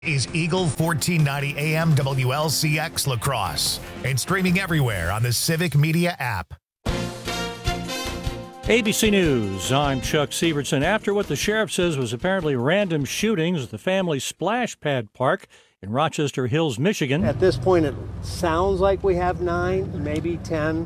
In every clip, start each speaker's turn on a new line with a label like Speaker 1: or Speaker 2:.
Speaker 1: Is Eagle 1490 AM WLCX La Crosse and streaming everywhere on the Civic Media app.
Speaker 2: ABC News, I'm Chuck Sievertson. After what the sheriff says was apparently random shootings at the family splash pad park in Rochester Hills, Michigan.
Speaker 3: At this point, it sounds like we have 9, maybe 10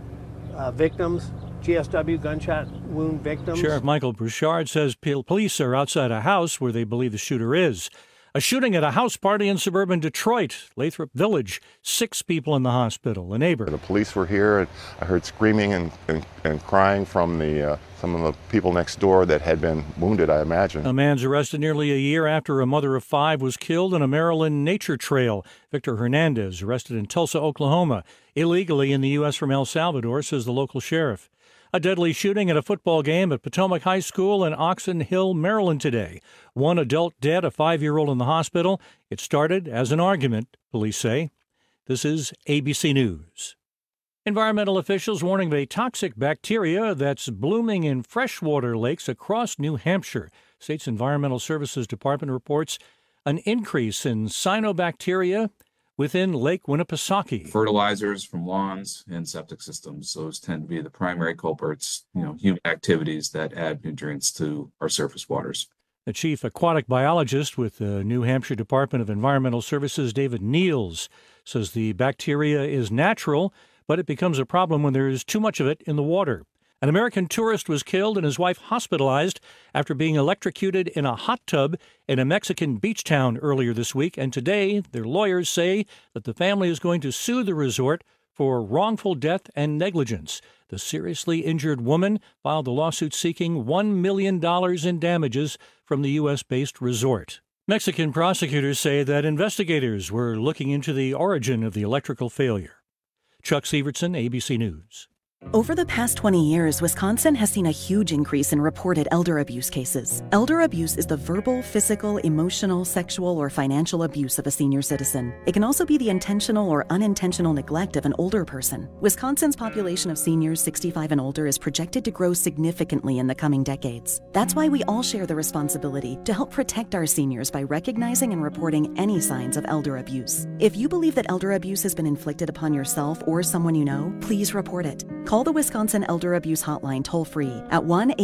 Speaker 3: victims, GSW gunshot wound victims.
Speaker 2: Sheriff Michael Bouchard says police are outside a house where they believe the shooter is. A shooting at a house party in suburban Detroit, Lathrop Village. 6 people in the hospital. A neighbor.
Speaker 4: The police were here, and I heard screaming and crying from some of the people next door that had been wounded, I imagine.
Speaker 2: A man's arrested nearly a year after a mother of 5 was killed on a Maryland nature trail. Victor Hernandez, arrested in Tulsa, Oklahoma, illegally in the U.S. from El Salvador, says the local sheriff. A deadly shooting at a football game at Potomac High School in Oxon Hill, Maryland today. 1 adult dead, a 5-year-old in the hospital. It started as an argument, police say. This is ABC News. Environmental officials warning of a toxic bacteria that's blooming in freshwater lakes across New Hampshire. State's Environmental Services Department reports an increase in cyanobacteria within Lake Winnipesaukee.
Speaker 5: Fertilizers from lawns and septic systems, those tend to be the primary culprits, human activities that add nutrients to our surface waters.
Speaker 2: The chief aquatic biologist with the New Hampshire Department of Environmental Services, David Niels, says the bacteria is natural, but it becomes a problem when there is too much of it in the water. An American tourist was killed and his wife hospitalized after being electrocuted in a hot tub in a Mexican beach town earlier this week. And today, their lawyers say that the family is going to sue the resort for wrongful death and negligence. The seriously injured woman filed a lawsuit seeking $1 million in damages from the U.S.-based resort. Mexican prosecutors say that investigators were looking into the origin of the electrical failure. Chuck Sievertson, ABC News.
Speaker 6: Over the past 20 years, Wisconsin has seen a huge increase in reported elder abuse cases. Elder abuse is the verbal, physical, emotional, sexual, or financial abuse of a senior citizen. It can also be the intentional or unintentional neglect of an older person. Wisconsin's population of seniors 65 and older is projected to grow significantly in the coming decades. That's why we all share the responsibility to help protect our seniors by recognizing and reporting any signs of elder abuse. If you believe that elder abuse has been inflicted upon yourself or someone you know, please report it. Call the Wisconsin Elder Abuse Hotline toll-free at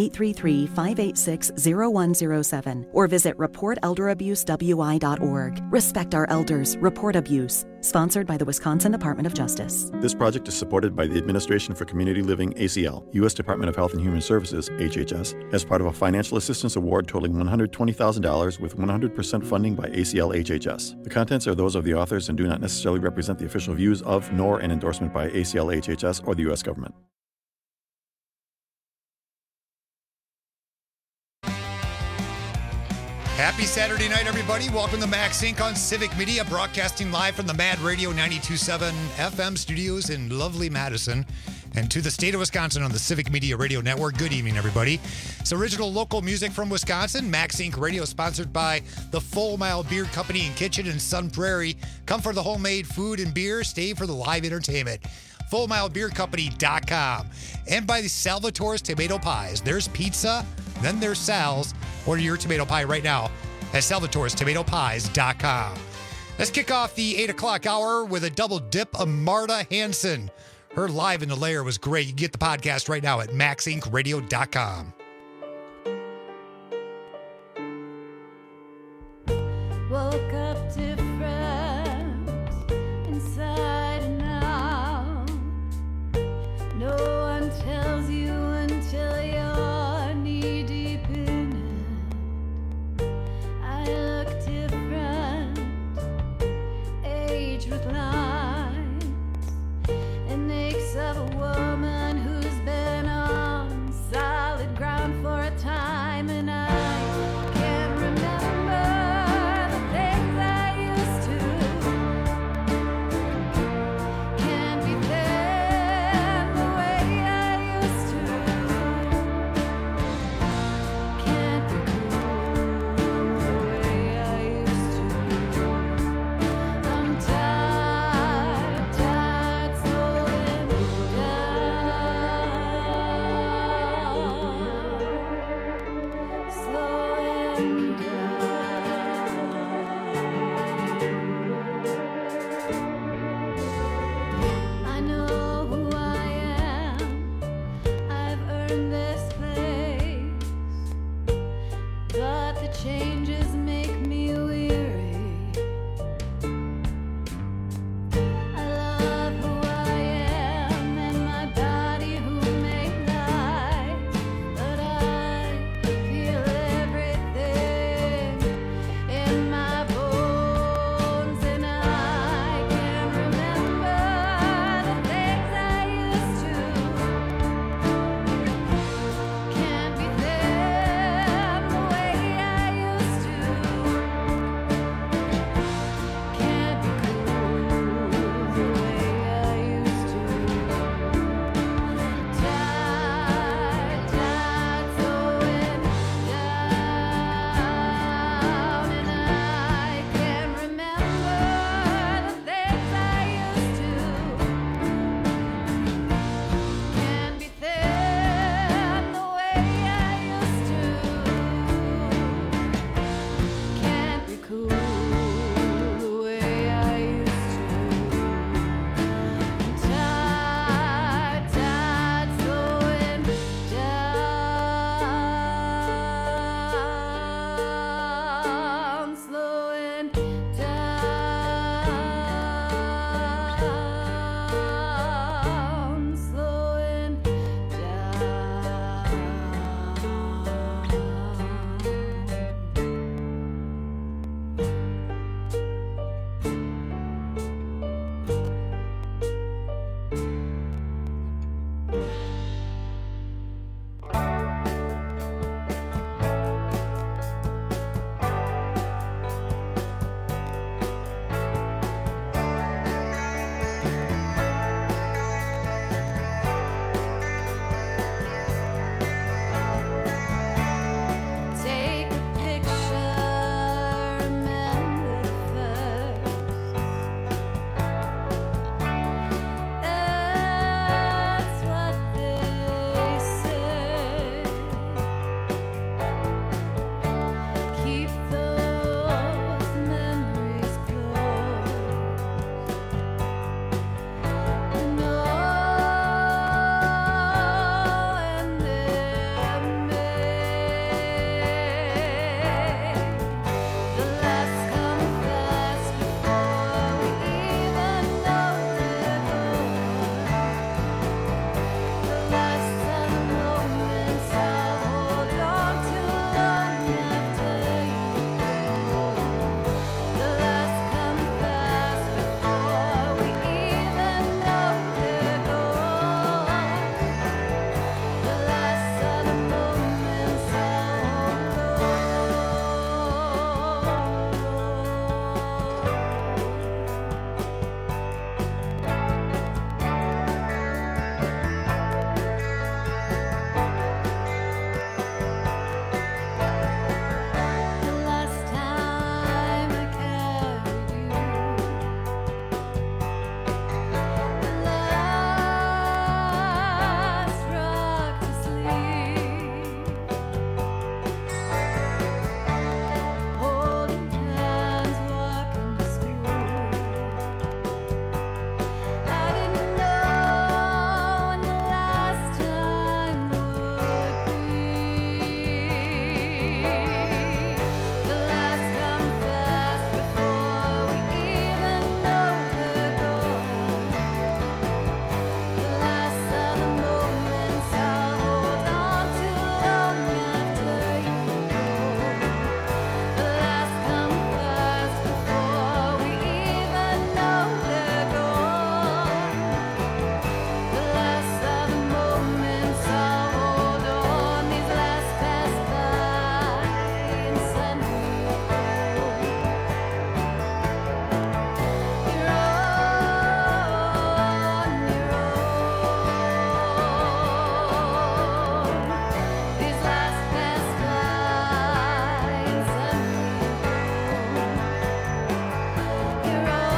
Speaker 6: 1-833-586-0107 or visit reportelderabusewI.org. Respect our elders. Report abuse. Sponsored by the Wisconsin Department of Justice.
Speaker 7: This project is supported by the Administration for Community Living, ACL, U.S. Department of Health and Human Services, HHS, as part of a financial assistance award totaling $120,000 with 100% funding by ACL HHS. The contents are those of the authors and do not necessarily represent the official views of, nor an endorsement by ACL HHS or the U.S. government.
Speaker 1: Happy Saturday night, everybody. Welcome to Max Inc. on Civic Media, broadcasting live from the Mad Radio 92.7 FM studios in lovely Madison and to the state of Wisconsin on the Civic Media Radio Network. Good evening, everybody. It's original local music from Wisconsin. Max Inc. Radio sponsored by the Full Mile Beer Company and Kitchen in Sun Prairie. Come for the homemade food and beer. Stay for the live entertainment. FullMileBeerCompany.com. And by the Salvatore's Tomato Pies. There's pizza, then there's Sal's. Order your tomato pie right now at Salvatore'sTomatoPies.com. Let's kick off the 8 o'clock hour with a double dip of Marta Hanson. Her Live in the Lair was great. You can get the podcast right now at MaxIncRadio.com.
Speaker 8: Woke up different inside and out. No one tells you until you're knee deep in it. I look different, aged with lines and aches of a woman who's been on solid ground for a time, and I can't remember the things I used to down, slowing Take a picture, remember first. That's what they say. Keep those memories close. And they're made. The last come fast before we even know they're gone. The last of the moments I'll hold on to long after you go. The last come fast before we even know they're gone. The last of the moments I'll The last time I carried you, the last rock to sleep, holding hands, walking to school. I didn't know when the last time would be. The last come fast before we even know they're gone. The last of the moments I'll hold on to long after you go. The last come fast before we even know they're gone. The last of the moments I'll hold on. These last pass by and send me home. You're on your own. These last pass by and send me home. You're on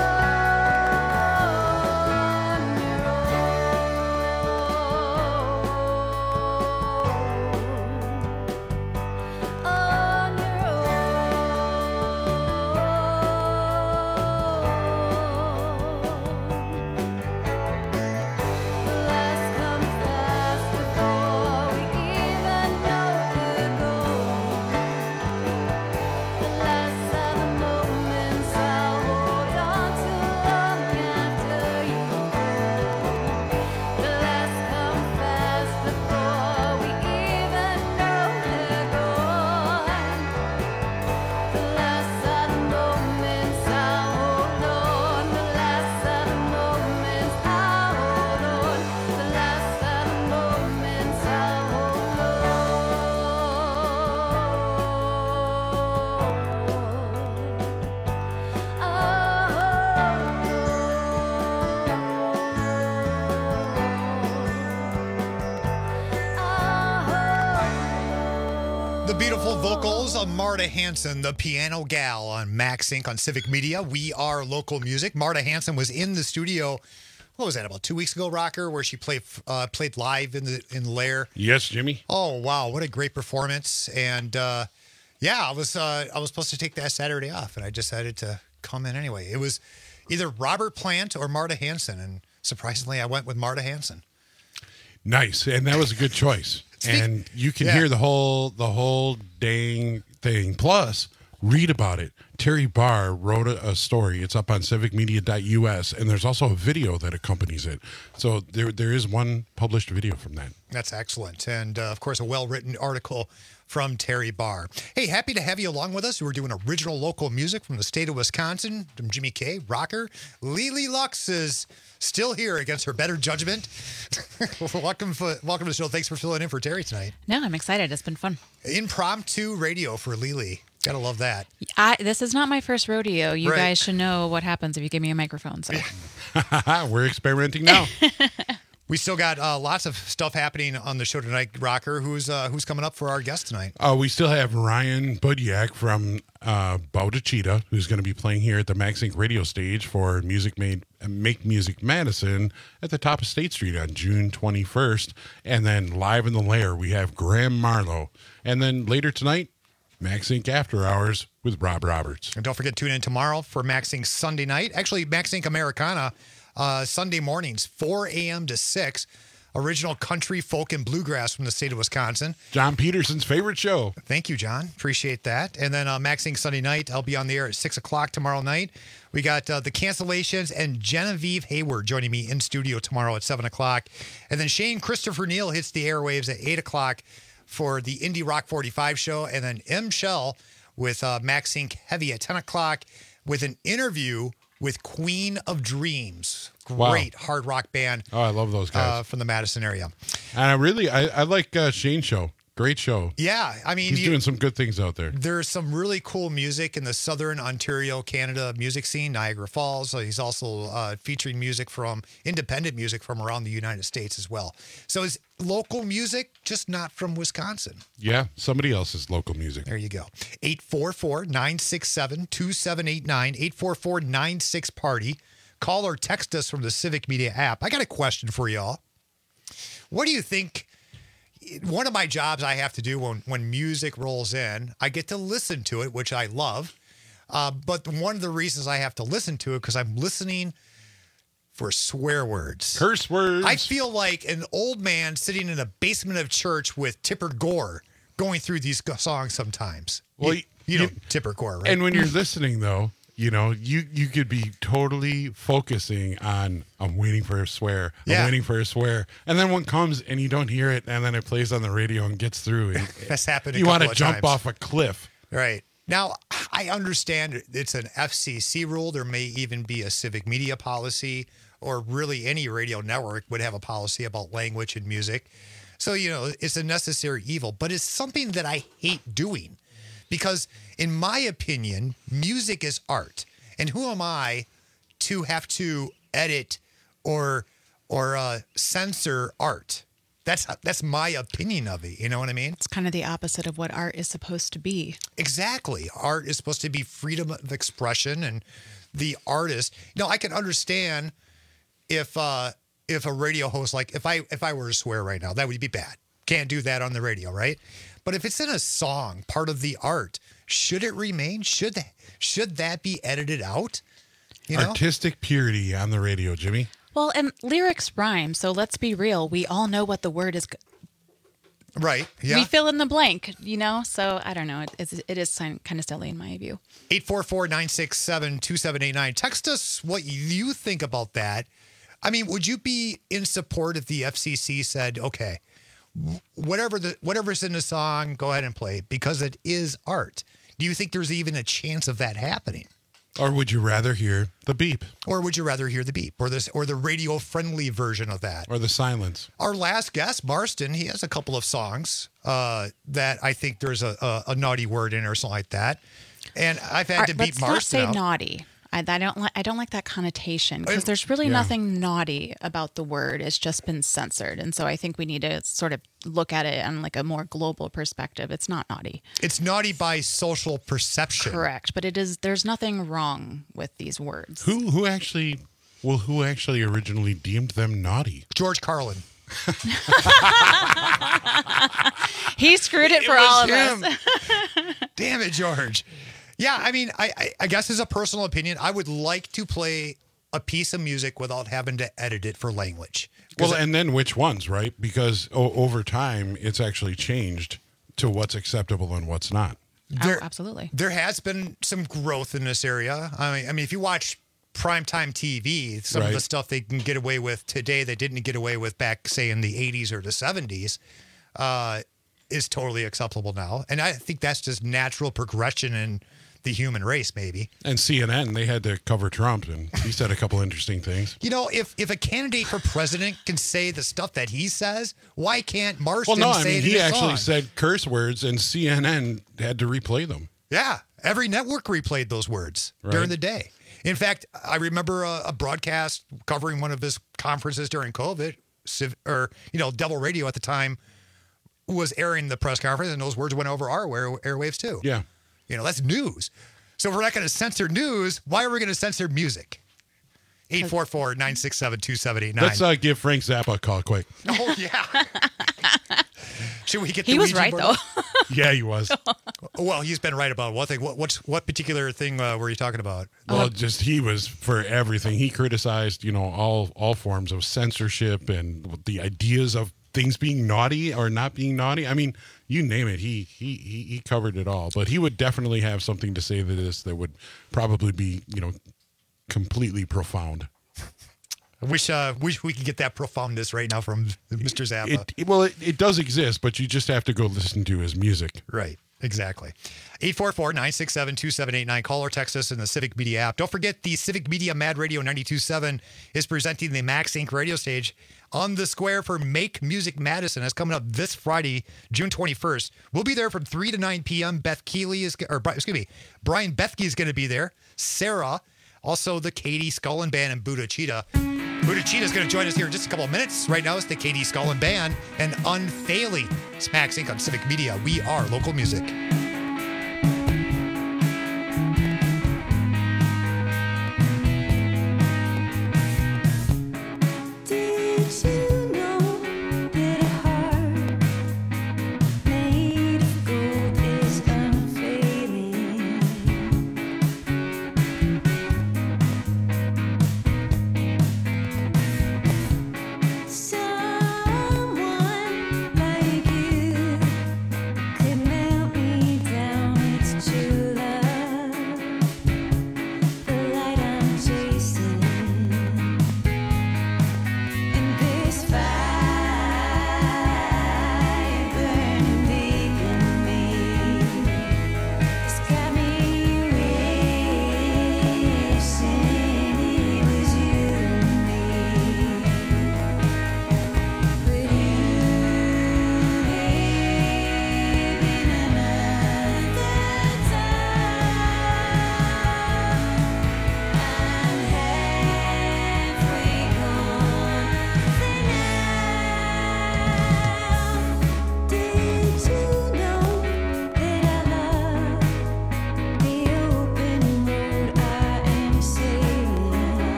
Speaker 1: The beautiful vocals of Marta Hanson, the piano gal on Max Inc. on Civic Media. We are local music. Marta Hanson was in the studio, what was that, about 2 weeks ago, Rocker, where she played live in the Lair.
Speaker 9: Yes, Jimmy.
Speaker 1: Oh, wow. What a great performance. And yeah, I was supposed to take that Saturday off, and I decided to come in anyway. It was either Robert Plant or Marta Hanson, and surprisingly, I went with Marta Hanson.
Speaker 9: Nice, and that was a good choice. And you can hear the whole dang thing. Plus, read about it. Terry Barr wrote a story. It's up on civicmedia.us, and there's also a video that accompanies it. So there is one published video from that.
Speaker 1: That's excellent. And, of course, a well-written article from Terry Barr. Hey, happy to have you along with us. We're doing original local music from the state of Wisconsin, from Jimmy K, rocker. Lily Lux is still here against her better judgment. welcome to the show. Thanks for filling in for Terry tonight.
Speaker 10: No, I'm excited. It's been fun.
Speaker 1: Impromptu radio for Lily. Gotta love that.
Speaker 10: This is not my first rodeo. You
Speaker 1: Right.
Speaker 10: guys should know what happens if you give me a microphone. So
Speaker 9: We're experimenting now.
Speaker 1: We still got lots of stuff happening on the show tonight, Rocker. Who's coming up for our guest tonight?
Speaker 9: We still have Ryan Budyak from Bowdachita, who's going to be playing here at the Max Inc. radio stage for Make Music Madison at the top of State Street on June 21st. And then live in the lair, we have Graham Marlowe. And then later tonight, Max Inc. After Hours with Rob Roberts.
Speaker 1: And don't forget, tune in tomorrow for Max Inc. Sunday night. Actually, Max Inc. Americana, Sunday mornings, 4 a.m. to 6. Original country, folk, and bluegrass from the state of Wisconsin.
Speaker 9: John Peterson's favorite show.
Speaker 1: Thank you, John. Appreciate that. And then Max Inc. Sunday night, I'll be on the air at 6 o'clock tomorrow night. We got the Cancellations and Genevieve Hayward joining me in studio tomorrow at 7 o'clock. And then Shane Christopher Neal hits the airwaves at 8 o'clock for the Indie Rock 45 show. And then M. Shell with Max Inc. Heavy at 10 o'clock with an interview with Queen of Dreams. Great hard rock band.
Speaker 9: Oh, I love those guys.
Speaker 1: From the Madison area.
Speaker 9: And I like Shane's show. Great show.
Speaker 1: Yeah, I mean,
Speaker 9: he's doing some good things out there.
Speaker 1: There's some really cool music in the Southern Ontario, Canada music scene, Niagara Falls. He's also featuring music from independent music from around the United States as well. So it's local music, just not from Wisconsin.
Speaker 9: Yeah, somebody else's local music.
Speaker 1: There you go. 844-967-2789, 844-96-PARTY. Call or text us from the Civic Media app. I got a question for y'all. What do you think? One of my jobs I have to do when music rolls in, I get to listen to it, which I love. But one of the reasons I have to listen to it because I'm listening for swear words.
Speaker 9: Curse words.
Speaker 1: I feel like an old man sitting in a basement of church with Tipper Gore going through these songs sometimes. Well, you know Tipper Gore, right?
Speaker 9: And when you're listening, though, you know, you could be totally focusing on, I'm waiting for a swear. I'm waiting for a swear. And then one comes and you don't hear it, and then it plays on the radio and gets through. And
Speaker 1: that's happened
Speaker 9: You want to jump off a cliff.
Speaker 1: Right. Now, I understand it's an FCC rule. There may even be a civic media policy, or really any radio network would have a policy about language and music. So, you know, it's a necessary evil, but it's something that I hate doing. Because in my opinion, music is art. And who am I to have to edit or censor art? That's my opinion of it. You know what I mean?
Speaker 10: it's kind of the opposite of what art is supposed to be.
Speaker 1: Exactly. Art is supposed to be freedom of expression, and the artist. No, I can understand if a radio host, like if I were to swear right now, that would be bad. Can't do that on the radio, right? But if it's in a song, part of the art, should it remain? Should that be edited out? You know?
Speaker 9: Artistic purity on the radio, Jimmy.
Speaker 10: Well, and lyrics rhyme, so let's be real. We all know what the word is.
Speaker 1: Right. Yeah.
Speaker 10: We fill in the blank, you know? So I don't know. It is kind of silly in my view.
Speaker 1: 844-967-2789. Text us what you think about that. I mean, would you be in support if the FCC said, okay, whatever's in the song, go ahead and play it because it is art? Do you think there's even a chance of that happening?
Speaker 9: Or would you rather hear the beep?
Speaker 1: Or would you rather hear the beep or the radio-friendly version of that?
Speaker 9: Or the silence?
Speaker 1: Our last guest, Marston, he has a couple of songs that I think there's a naughty word in or something like that. And I've had to beat Marston
Speaker 10: Let's not
Speaker 1: out.
Speaker 10: say naughty. I don't like that connotation because there's really nothing naughty about the word. It's just been censored. And so I think we need to sort of look at it on like a more global perspective. It's not naughty.
Speaker 1: It's naughty by social perception.
Speaker 10: Correct. But there's nothing wrong with these words.
Speaker 9: Who actually originally deemed them naughty?
Speaker 1: George Carlin.
Speaker 10: He screwed it for all of
Speaker 1: him.
Speaker 10: us.
Speaker 1: Damn it, George. Yeah, I mean, I guess as a personal opinion, I would like to play a piece of music without having to edit it for language.
Speaker 9: Well, and then which ones, right? Because over time, it's actually changed to what's acceptable and what's not.
Speaker 1: There-
Speaker 10: absolutely.
Speaker 1: There has been some growth in this area. I mean, if you watch primetime TV, some of the
Speaker 9: Right.
Speaker 1: stuff they can get away with today, they didn't get away with back, say, in the 80s or the 70s, is totally acceptable now. And I think that's just natural progression in the human race, maybe.
Speaker 9: And CNN, they had to cover Trump, and he said a couple interesting things.
Speaker 1: You know, if a candidate for president can say the stuff that he says, why can't
Speaker 9: Well,
Speaker 1: Marston
Speaker 9: no, I
Speaker 1: say
Speaker 9: mean,
Speaker 1: it in
Speaker 9: he
Speaker 1: his
Speaker 9: actually
Speaker 1: song?
Speaker 9: said curse words, and CNN had to replay them.
Speaker 1: Yeah, every network replayed those words during
Speaker 9: Right.
Speaker 1: the day. In fact, I remember a broadcast covering one of his conferences during COVID, Devil Radio at the time was airing the press conference, and those words went over our airwaves too.
Speaker 9: Yeah.
Speaker 1: That's news. So if we're not going to censor news, why are we going to censor music? 844-967-2789.
Speaker 9: Let's give Frank Zappa a call quick.
Speaker 1: Oh, yeah. Should we get the
Speaker 10: He was
Speaker 1: Ouija
Speaker 10: right
Speaker 1: board?
Speaker 10: though.
Speaker 9: Yeah, he was.
Speaker 1: Well, he's been right about one thing. What particular thing were you talking about?
Speaker 9: Well, just he was for everything. He criticized, all forms of censorship and the ideas of things being naughty or not being naughty. I mean, you name it. He covered it all. But he would definitely have something to say to this that would probably be, completely profound.
Speaker 1: I wish we could get that profoundness right now from Mr. Zappa.
Speaker 9: It does exist, but you just have to go listen to his music.
Speaker 1: Right. Exactly. 844-967-2789. Call or text us in the Civic Media app. Don't forget the Civic Media Mad Radio 92.7 is presenting the Max Inc. radio stage on the square for Make Music Madison. That's coming up this Friday, June 21st. We'll be there from 3 to 9 p.m. Brian Bethke is going to be there. Sarah, also the Katie Scullin Band and Buddha Cheetah. Buddha Cheetah is going to join us here in just a couple of minutes. Right now, it's the Katie Scullin Band and Unfailing. It's Max Inc. on Civic Media. We are local music.
Speaker 8: Did you know that a heart made of gold is unfailing? Someone like you could melt me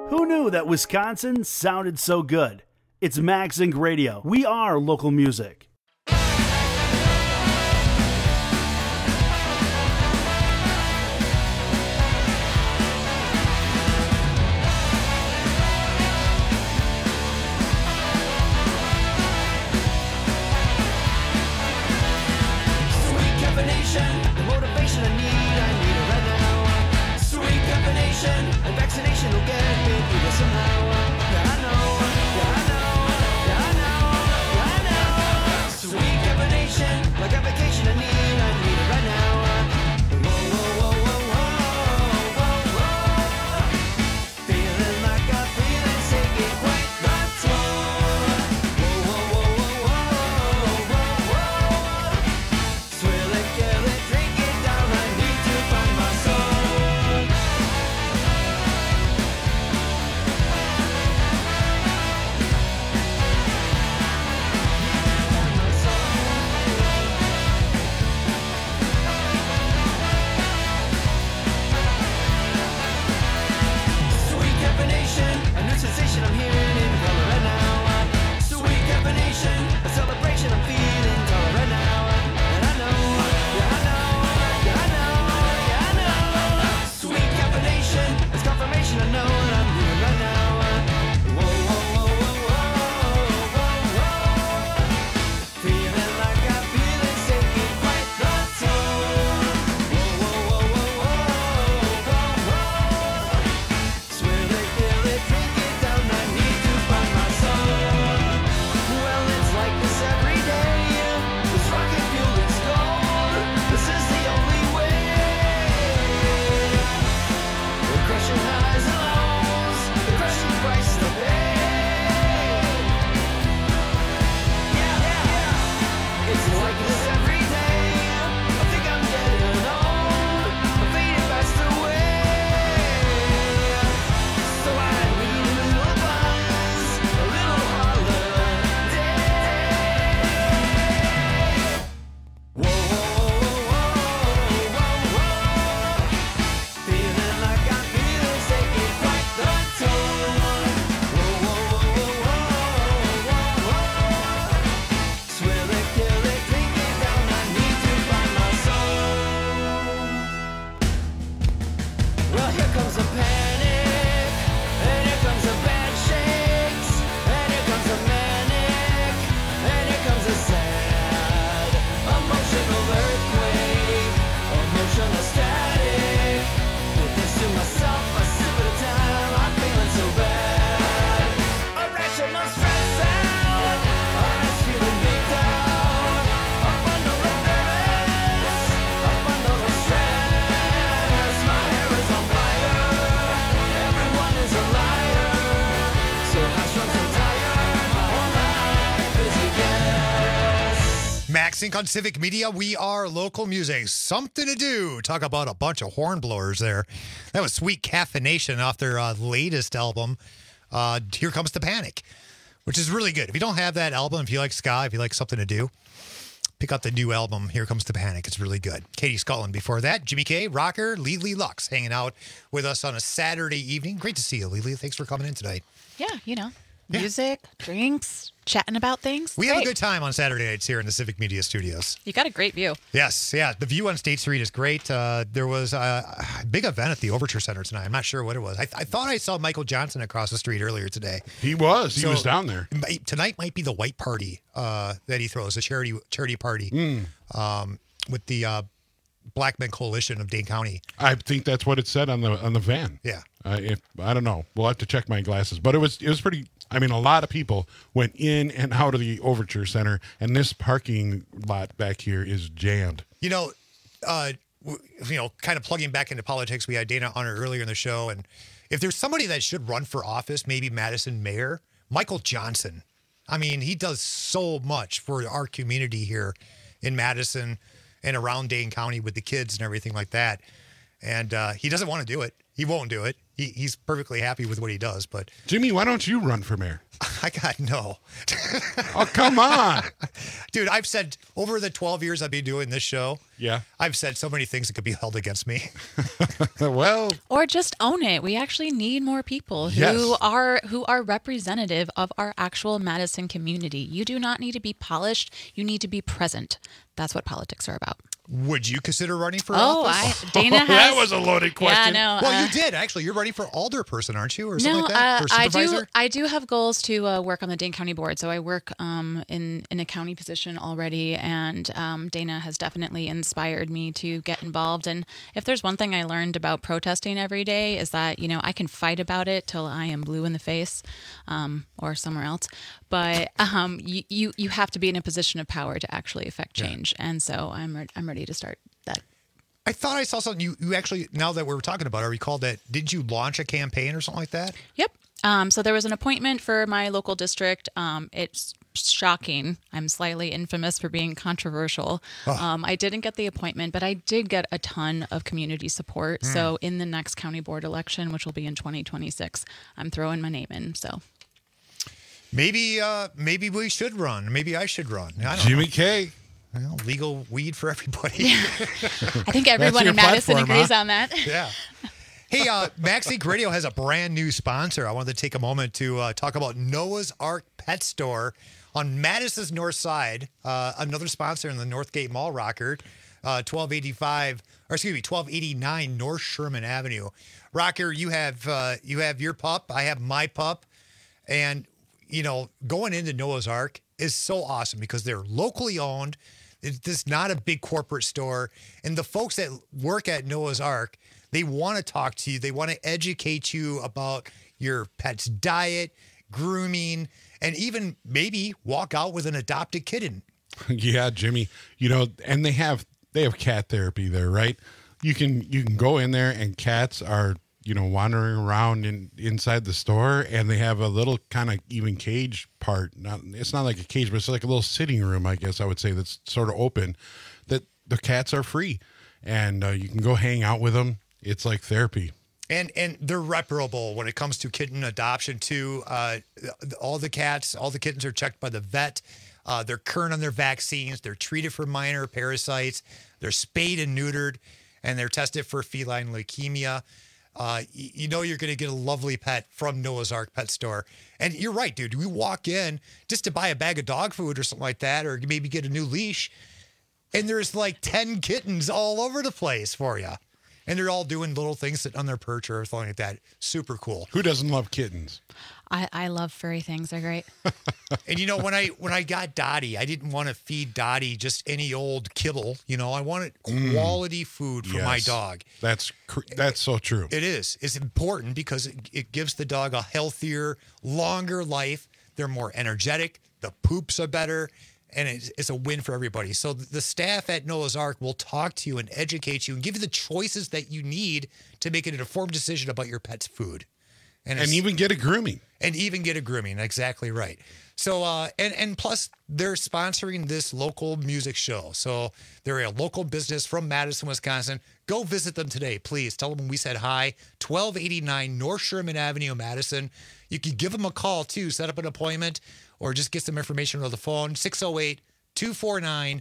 Speaker 11: Who knew that Wisconsin sounded so good? It's Max Inc. Radio. We are local music.
Speaker 8: Sweet combination, the motivation I need it right now. Sweet combination, and vaccination will get me through this somehow. Yeah, I know, yeah, I know, yeah, I know, yeah, I know. Sweet combination, like a vacation I need it right now. Whoa, whoa, whoa, whoa, whoa, whoa, whoa. Feeling like I'm feeling sick, it quite the tour. Whoa, whoa, whoa, whoa, whoa, whoa, whoa. Swill it, kill it, drink it down. I need to find my soul. Sweet combination, a new sensation I'm hearing in color right now. Sweet combination, a celebration I'm feeling taller right now. And I know, yeah, I know, yeah, I know, yeah, I know. Sweet combination, it's confirmation I know what I'm doing right now. Whoa, whoa, whoa, whoa, whoa, whoa, whoa. Feeling like I'm feeling sick, it quite the tour. Whoa, whoa, whoa, whoa, whoa, whoa, whoa. Swill it, kill it, drink it down. I need to find my soul. Well, it's like this every day. This rocket fuel is gold. This is the only way. The crushing highs and lows, the crushing price to pay. Yeah, yeah, yeah. It's like this every day. I think I'm getting old. I'm fading fast away. So I need a little buzz, a little holiday. Whoa, whoa, whoa, whoa, whoa. Feeling like I'm feeling sick, it quite the tour. Whoa, whoa, whoa, whoa, whoa, whoa. Swill it, kill it, drink it down. I need to find my soul. Well, here comes a panic, and here comes a bad shakes, and here comes a manic, and here comes a sad emotional earthquake, emotional static. Put this to myself, a sip at a time. I'm feeling so bad. Irrational stress out, I'm feeling me down. Up under the nervous, up under the stress. My hair is on fire, everyone is a liar. So high strung, so tired, my whole life is a guess.
Speaker 1: Max Inc. on Civic Media. We are local music. Something to do. Talk about a bunch of horn blowers there. That was Sweet Caffeination off their latest album, Here Comes the Panic, which is really good. If you don't have that album, if you like ska, if you like something to do, pick up the new album, Here Comes the Panic. It's really good. Katie Scullin before that. Jimmy K, rocker, Lily Lux hanging out with us on a Saturday evening. Great to see you, Lily. Thanks for coming in tonight.
Speaker 10: Yeah, music, drinks, chatting about things.
Speaker 1: We have a
Speaker 10: Great.
Speaker 1: good time on Saturday nights here in the Civic Media Studios.
Speaker 12: You got a great view.
Speaker 1: Yes, yeah. The view on State Street is great. There was a big event at the Overture Center tonight. I'm not sure what it was. I thought I saw Michael Johnson across the street earlier today.
Speaker 9: He was. He
Speaker 1: So,
Speaker 9: was down there.
Speaker 1: Tonight might be the white party that he throws, a charity party with the Black Men Coalition of Dane County.
Speaker 9: I think that's what it said on the van.
Speaker 1: Yeah.
Speaker 9: If I don't know, we'll have to check my glasses. But it was pretty. I mean, a lot of people went in and out of the Overture Center, and this parking lot back here is jammed.
Speaker 1: Kind of plugging back into politics, we had Dana on her earlier in the show, and if there's somebody that should run for office, maybe Madison mayor, Michael Johnson. I mean, he does so much for our community here in Madison and around Dane County with the kids and everything like that. And he doesn't want to do it. He won't do it. He's perfectly happy with what he does, but
Speaker 9: Jimmy, why don't you run for mayor?
Speaker 1: I got no.
Speaker 9: Oh, come on.
Speaker 1: Dude, I've said over the 12 years I've been doing this show,
Speaker 9: Yeah.
Speaker 1: I've said so many things that could be held against me.
Speaker 9: Well,
Speaker 10: Or just own it. We actually need more people who
Speaker 9: Yes.
Speaker 10: are representative of our actual Madison community. You do not need to be polished. You need to be present. That's what politics are about.
Speaker 1: Would you consider running for
Speaker 10: Oh,
Speaker 1: office?
Speaker 10: Dana has.
Speaker 9: that was a loaded
Speaker 10: Yeah,
Speaker 9: question.
Speaker 10: no.
Speaker 1: Well, you did actually. You're running for alderperson, aren't you, or something
Speaker 10: No,
Speaker 1: like that? Or supervisor?
Speaker 10: I do have goals to work on the Dane County Board. So I work in a county position already, and Dana has definitely inspired me to get involved. And if there's one thing I learned about protesting every day is that I can fight about it till I am blue in the face, or somewhere else. But you have to be in a position of power to actually affect change, and so I'm ready to start that.
Speaker 1: I thought I saw something. You actually, now that we're talking about it, I recall that. Did you launch a campaign or something like that?
Speaker 10: Yep. So there was an appointment for my local district. It's shocking. I'm slightly infamous for being controversial. I didn't get the appointment, but I did get a ton of community support. So in the next county board election, which will be in 2026, I'm throwing my name in. So
Speaker 1: Maybe we should run. Maybe I should run. I don't
Speaker 9: Jimmy
Speaker 1: know.
Speaker 9: K.
Speaker 1: Well, legal weed for everybody.
Speaker 10: I think everyone
Speaker 9: your
Speaker 10: in Madison
Speaker 9: platform,
Speaker 10: agrees
Speaker 9: huh?
Speaker 10: on that.
Speaker 1: Yeah. Hey, MaxInc Radio has a brand new sponsor. I wanted to take a moment to talk about Noah's Ark Pet Store on Madison's north side. Another sponsor in the Northgate Mall, Rockert, 1289 North Sherman Avenue. Rocker, you have your pup. I have my pup, and going into Noah's Ark is so awesome because they're locally owned. It's not a big corporate store, and the folks that work at Noah's Ark, they want to talk to you. They want to educate you about your pet's diet, grooming, and even maybe walk out with an adopted kitten.
Speaker 9: Yeah, Jimmy. And they have cat therapy there, right? You can go in there and cats are wandering around inside the store, and they have a little kind of even cage part. It's not like a cage, but it's like a little sitting room, I guess I would say, that's sort of open. That the cats are free, and you can go hang out with them. It's like therapy.
Speaker 1: And they're reparable when it comes to kitten adoption too. All the kittens are checked by the vet. They're current on their vaccines. They're treated for minor parasites. They're spayed and neutered, and they're tested for feline leukemia. You're going to get a lovely pet from Noah's Ark Pet Store. And you're right, dude. We walk in just to buy a bag of dog food or something like that, or maybe get a new leash, and there's like 10 kittens all over the place for you. And they're all doing little things, sitting on their perch or something like that. Super cool.
Speaker 9: Who doesn't love kittens?
Speaker 10: I love furry things. They're great.
Speaker 1: And when I got Dottie, I didn't want to feed Dottie just any old kibble. I wanted quality food for my
Speaker 9: Yes.
Speaker 1: dog.
Speaker 9: That's so true.
Speaker 1: It is. It's important because it gives the dog a healthier, longer life. They're more energetic. The poops are better. And it's a win for everybody. So the staff at Noah's Ark will talk to you and educate you and give you the choices that you need to make an informed decision about your pet's food.
Speaker 9: And even get a grooming.
Speaker 1: And even get a grooming. Exactly right. So, and plus, they're sponsoring this local music show. So they're a local business from Madison, Wisconsin. Go visit them today, please. Tell them we said hi. 1289 North Sherman Avenue, Madison. You can give them a call, too. Set up an appointment or just get some information on the phone. 608-249-8646,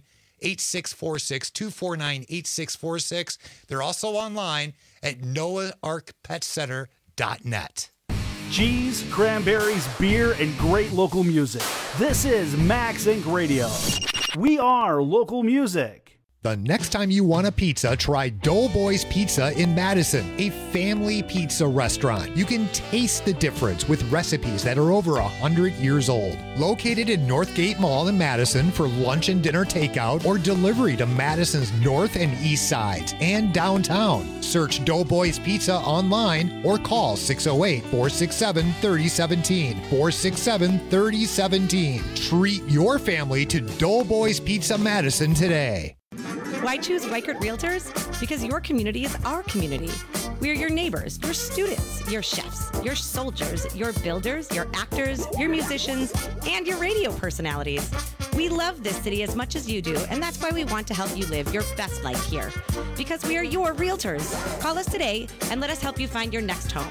Speaker 1: 249-8646. They're also online at noaharkpetcenter.net.
Speaker 11: Cheese, cranberries, beer, and great local music. This is Max Inc. Radio. We are local music.
Speaker 1: The next time you want a pizza, try Doughboys Pizza in Madison, a family pizza restaurant. You can taste the difference with recipes that are over 100 years old. Located in Northgate Mall in Madison for lunch and dinner takeout or delivery to Madison's north and east sides and downtown. Search Doughboys Pizza online or call 608-467-3017. 467-3017. Treat your family to Doughboys Pizza Madison today.
Speaker 12: Why choose Weichert Realtors? Because your community is our community. We are your neighbors, your students, your chefs, your soldiers, your builders, your actors, your musicians, and your radio personalities. We love this city as much as you do, and that's why we want to help you live your best life here. Because we are your realtors. Call us today and let us help you find your next home.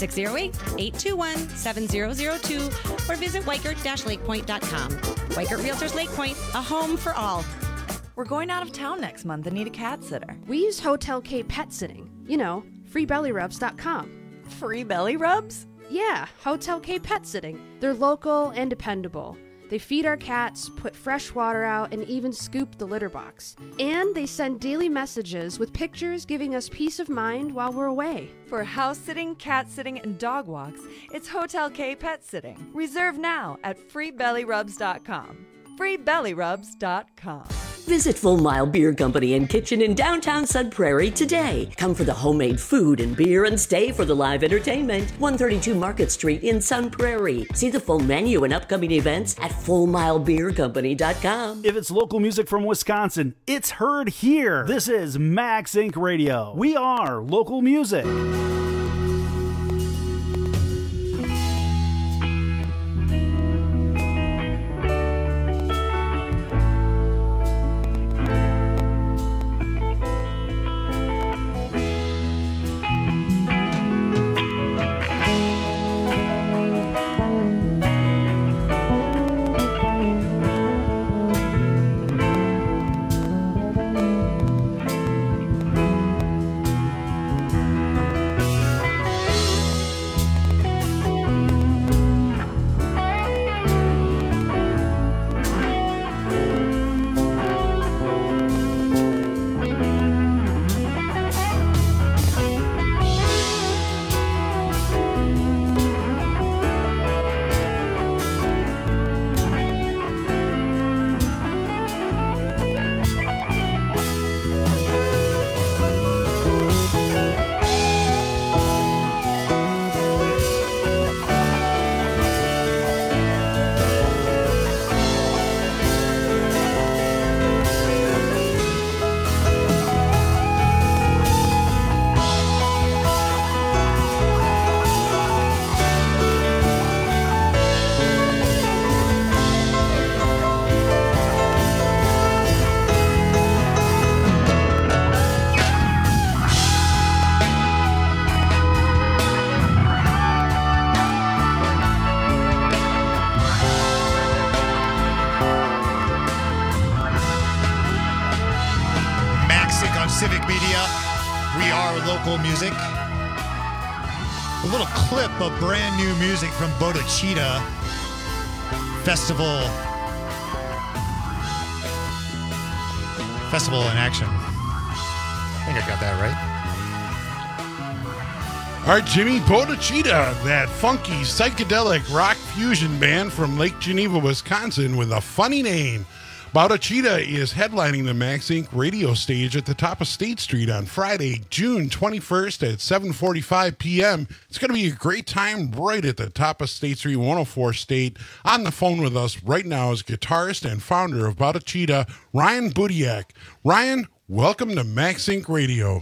Speaker 12: 608-821-7002 or visit Weichert-lakepoint.com. Weichert Realtors Lake Point, a home for all.
Speaker 13: We're going out of town next month and need a cat sitter.
Speaker 14: We use Hotel K Pet Sitting. You know, freebellyrubs.com.
Speaker 13: Free belly rubs?
Speaker 14: Yeah, Hotel K Pet Sitting. They're local and dependable. They feed our cats, put fresh water out, and even scoop the litter box. And they send daily messages with pictures giving us peace of mind while we're away.
Speaker 13: For house sitting, cat sitting, and dog walks, it's Hotel K Pet Sitting. Reserve now at freebellyrubs.com. freebellyrubs.com.
Speaker 15: Visit Full Mile Beer Company and Kitchen in downtown Sun Prairie today. Come for the homemade food and beer and stay for the live entertainment. 132 Market Street in Sun Prairie. See the full menu and upcoming events at FullMileBeerCompany.com.
Speaker 11: If it's local music from Wisconsin, it's heard here. This is Max Inc. Radio. We are local music.
Speaker 1: Civic Media. We are local music. A little clip of brand new music from Bodhicitta Festival in action. I think I got that right.
Speaker 9: All right, Jimmy, Bodhicitta, that funky psychedelic rock fusion band from Lake Geneva, Wisconsin, with a funny name. Bodhicitta is headlining the Max Inc. radio stage at the top of State Street on Friday, June 21st at 7:45 p.m. It's going to be a great time right at the top of State Street, 104 State. On the phone with us right now is guitarist and founder of Bodhicitta, Ryan Budiak. Ryan, welcome to Max Inc. Radio.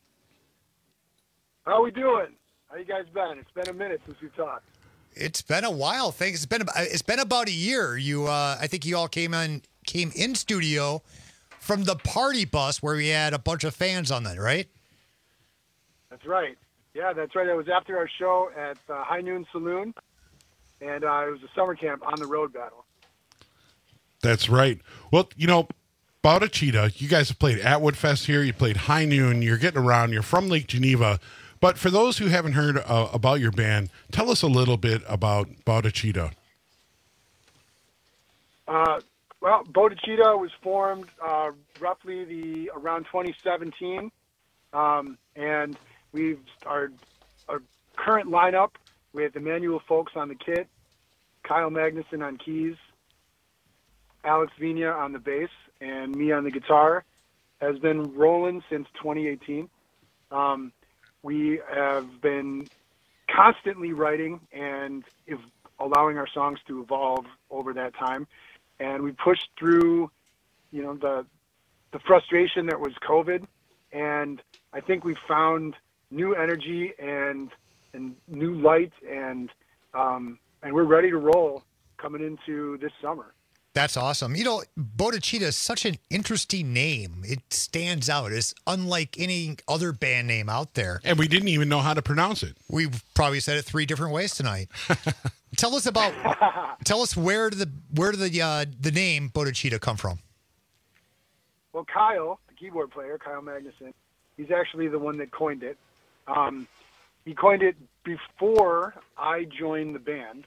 Speaker 16: How we doing? How you guys been? It's been a minute since we talked.
Speaker 1: It's been a while. Thanks. It's been about a year. I think you all came in studio from the party bus where we had a bunch of fans on that, right?
Speaker 16: That's right. Yeah, that's right. It was after our show at High Noon Saloon, and it was a summer camp on the road battle.
Speaker 9: That's right. Well, Bodhicitta, you guys have played Atwood Fest here. You played High Noon. You're getting around. You're from Lake Geneva. But for those who haven't heard about your band, tell us a little bit about Bodhicitta.
Speaker 16: Well, Bodhicitta was formed roughly around 2017, and our current lineup with Emmanuel Folks on the kit, Kyle Magnuson on keys, Alex Vina on the bass, and me on the guitar has been rolling since 2018. We have been constantly writing and allowing our songs to evolve over that time. And we pushed through, the frustration that was COVID. And I think we found new energy and new light, and we're ready to roll coming into this summer.
Speaker 1: That's awesome. You know, Bodhicitta is such an interesting name. It stands out. It's unlike any other band name out there.
Speaker 9: And we didn't even know how to pronounce it.
Speaker 1: We've probably said it 3 different ways tonight. Tell us where did the name Bodhicitta come from?
Speaker 16: Well, Kyle, the keyboard player, Kyle Magnuson, he's actually the one that coined it. He coined it before I joined the band.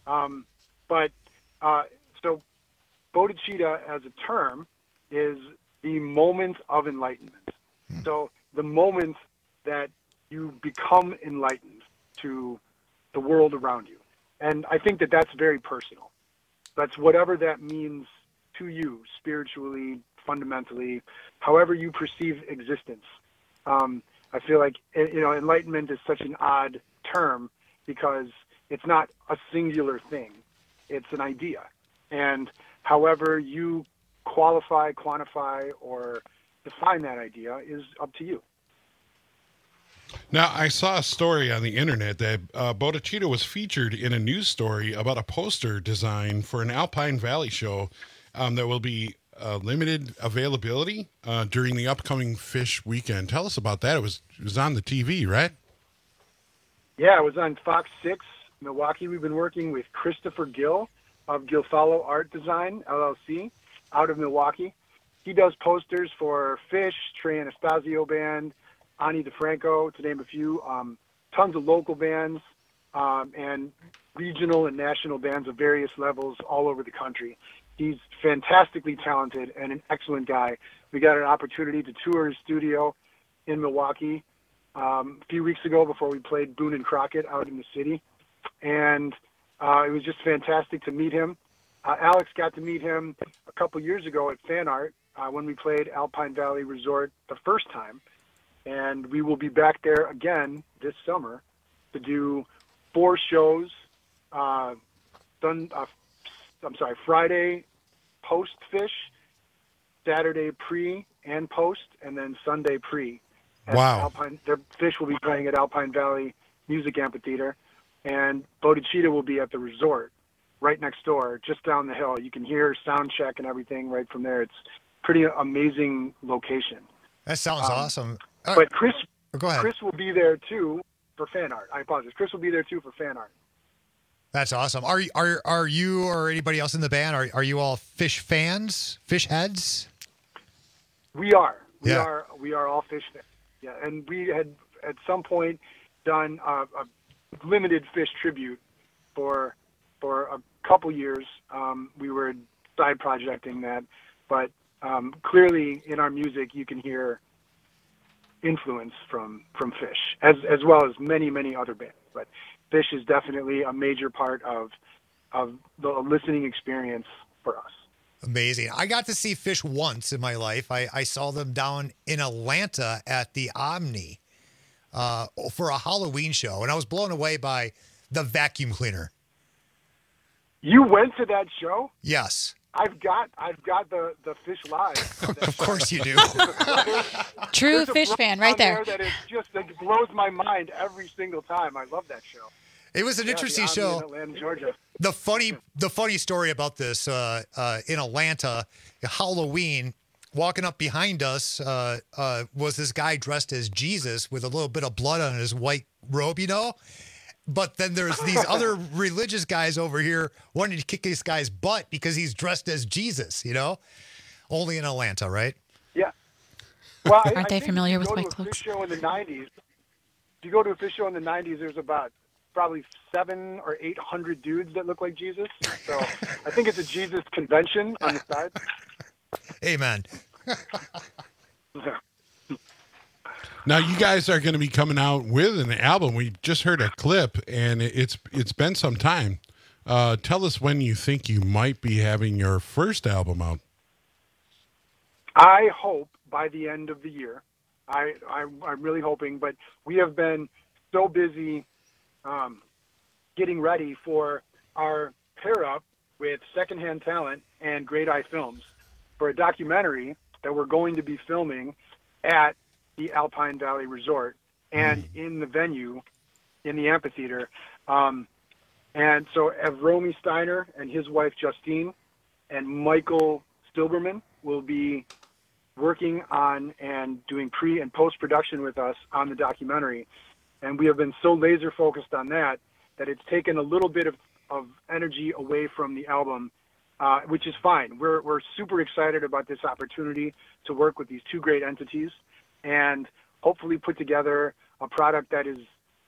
Speaker 16: So Bodhicitta as a term is the moment of enlightenment. So the moment that you become enlightened to the world around you. And I think that that's very personal. That's whatever that means to you spiritually, fundamentally, however you perceive existence. I feel like, enlightenment is such an odd term because it's not a singular thing. It's an idea. And however you qualify, quantify, or define that idea is up to you.
Speaker 9: Now, I saw a story on the internet that Bodhicitta was featured in a news story about a poster design for an Alpine Valley show that will be limited availability during the upcoming Fish weekend. Tell us about that. It was on the TV, right?
Speaker 16: Yeah, it was on Fox 6, Milwaukee. We've been working with Christopher Gill of Gilfalo Art Design, LLC, out of Milwaukee. He does posters for Fish, Trey Anastasio Band, Ani DeFranco, to name a few, tons of local bands, and regional and national bands of various levels all over the country. He's fantastically talented and an excellent guy. We got an opportunity to tour his studio in Milwaukee a few weeks ago before we played Boone and Crockett out in the city. And it was just fantastic to meet him. Alex got to meet him a couple years ago at Fan Art when we played Alpine Valley Resort the first time. And we will be back there again this summer to do 4 shows. Friday post-Fish, Saturday pre and post, and then Sunday pre.
Speaker 9: Wow.
Speaker 16: The Fish will be playing at Alpine Valley Music Amphitheater, and Bodhicitta will be at the resort right next door, just down the hill. You can hear sound check and everything right from there. It's pretty amazing location.
Speaker 1: That sounds awesome.
Speaker 16: But Chris,
Speaker 1: go ahead.
Speaker 16: Chris will be there too for Fan Art. I apologize. Chris will be there too for Fan Art.
Speaker 1: That's awesome. Are you or anybody else in the band? Are you all Fish fans? Fish heads?
Speaker 16: We are. We are all Fish fans. Yeah, and we had at some point done a limited Fish tribute for a couple years. We were side projecting that, but clearly in our music you can hear influence from Fish, as well as many other bands. But Fish is definitely a major part of the listening experience for us.
Speaker 1: Amazing. I got to see Fish once in my life. I saw them down in Atlanta at the Omni for a Halloween show, and I was blown away by the vacuum cleaner.
Speaker 16: You went to that show?
Speaker 1: Yes.
Speaker 16: I've got the Fish Live.
Speaker 1: Of course you do.
Speaker 10: True Fish fan right there.
Speaker 16: That it blows my mind every single time. I love that show.
Speaker 1: It was an interesting show.
Speaker 16: In Atlanta, Georgia.
Speaker 1: The funny story about this in Atlanta, Halloween, walking up behind us was this guy dressed as Jesus with a little bit of blood on his white robe, But then there's these other religious guys over here wanting to kick this guy's butt because he's dressed as Jesus, Only in Atlanta, right?
Speaker 16: Yeah. Well,
Speaker 10: Aren't they familiar with white
Speaker 16: cloaks? If you go to a Fish show in the 90s, there's about probably 700 or 800 dudes that look like Jesus. So I think it's a Jesus convention on the side.
Speaker 1: Amen.
Speaker 9: Now you guys are going to be coming out with an album. We just heard a clip, and it's been some time. Tell us when you think you might be having your first album out.
Speaker 16: I hope by the end of the year. I'm really hoping, but we have been so busy getting ready for our pair up with Secondhand Talent and Great Eye Films for a documentary that we're going to be filming at the Alpine Valley Resort and in the venue, in the amphitheater. And so have Romy Steiner and his wife Justine and Michael Silberman will be working on and doing pre and post production with us on the documentary. And we have been so laser focused on that it's taken a little bit of energy away from the album, which is fine. We're super excited about this opportunity to work with these two great entities and hopefully put together a product that is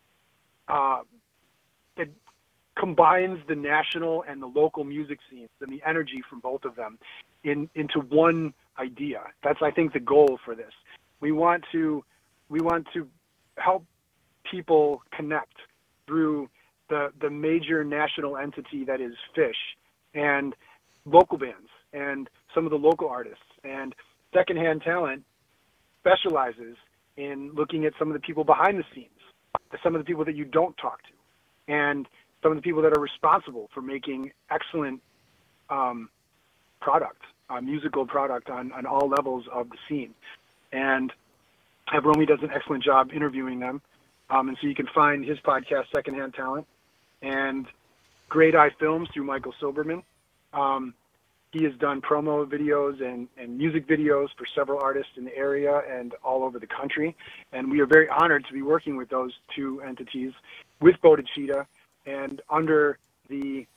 Speaker 16: that combines the national and the local music scenes and the energy from both of them into one idea. That's, I think, the goal for this. We want to help people connect through the major national entity that is Phish, and local bands and some of the local artists. And Secondhand Talent specializes in looking at some of the people behind the scenes, some of the people that you don't talk to, and some of the people that are responsible for making excellent product, musical product on all levels of the scene. And Romy does an excellent job interviewing them. And so you can find his podcast, Secondhand Talent, and Great Eye Films through Michael Silberman. He has done promo videos and music videos for several artists in the area and all over the country. And we are very honored to be working with those two entities with Bodhicitta and under the